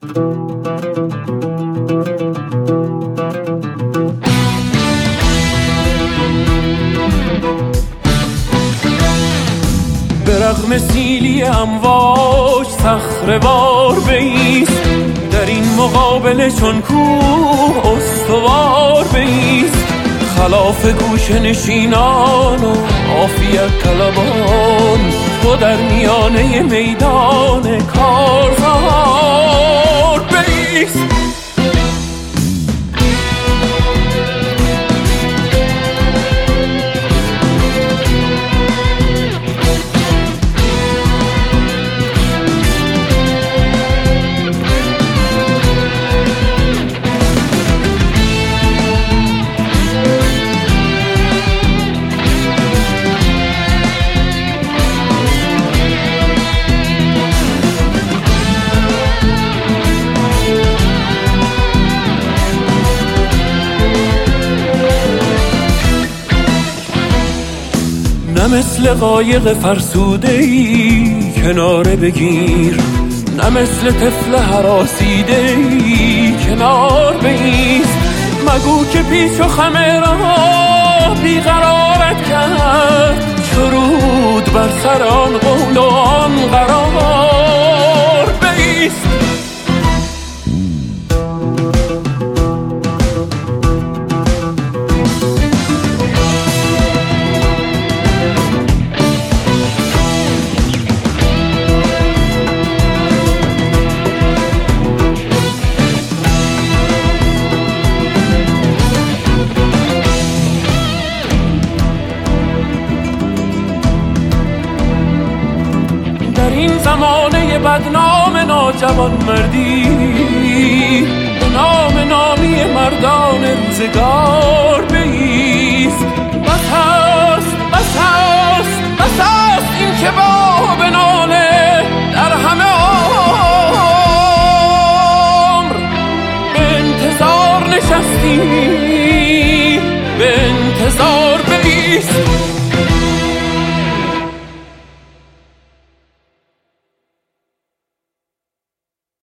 به رغم سیلی امواج صخره‌وار بایست، در این مقابله چون کوه استوار بایست. خلاف گوشه نشینان و عافیت طلبان، تو در میانه میدان کارزار بایست. نه مثل قایق فرسوده‌ای کناره بگیر، نه مثل طفل هراسیده‌ای کنار بایست. مگو که پیچ و خم راه بیقرارت کرد، چرود بر سر آن قول و آن قرار بایست. این زمانه بدنام ناجوان مردی، به نام نامی مردان روزگار بایست. بس هست بس هست بس هست این که با بناله در همه عمر به انتظار نشستی، به انتظار بایست.